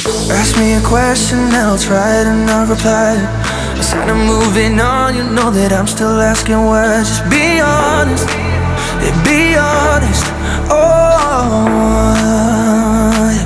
Ask me a question and I'll try to not reply. Instead of moving on, you know that I'm still asking why. Just be honest, yeah, be honest. Oh, yeah.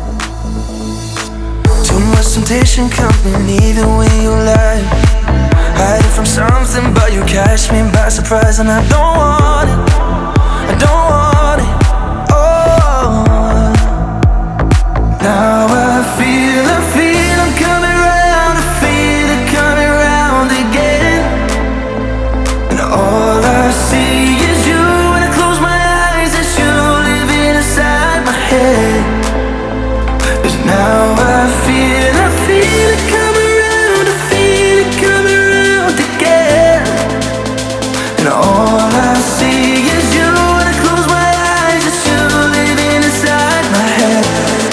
Too much temptation coming even when you lie. Hiding from something but you catch me by surprise. And I don't want it, I don't want it. Oh, now I feel I'm coming round, I feel it coming round again. And all I see is you. When I close my eyes, it's you living inside my head. 'Cause now I feel it coming round, I feel it coming round again. And all I see is you. When I close my eyes, it's you living inside my head.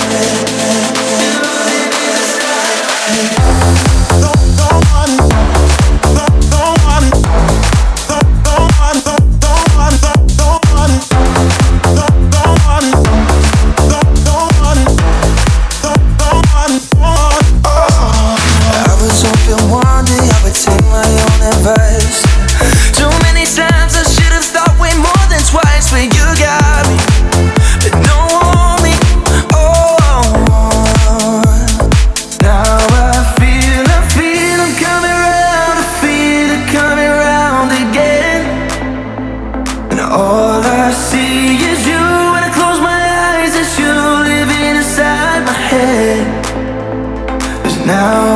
Too many times I should have thought way more than twice, but you got me, but don't want me. Oh, now I feel I'm coming round, I feel it coming round again. And all I see is you. When I close my eyes, it's you living inside my head. 'Cause now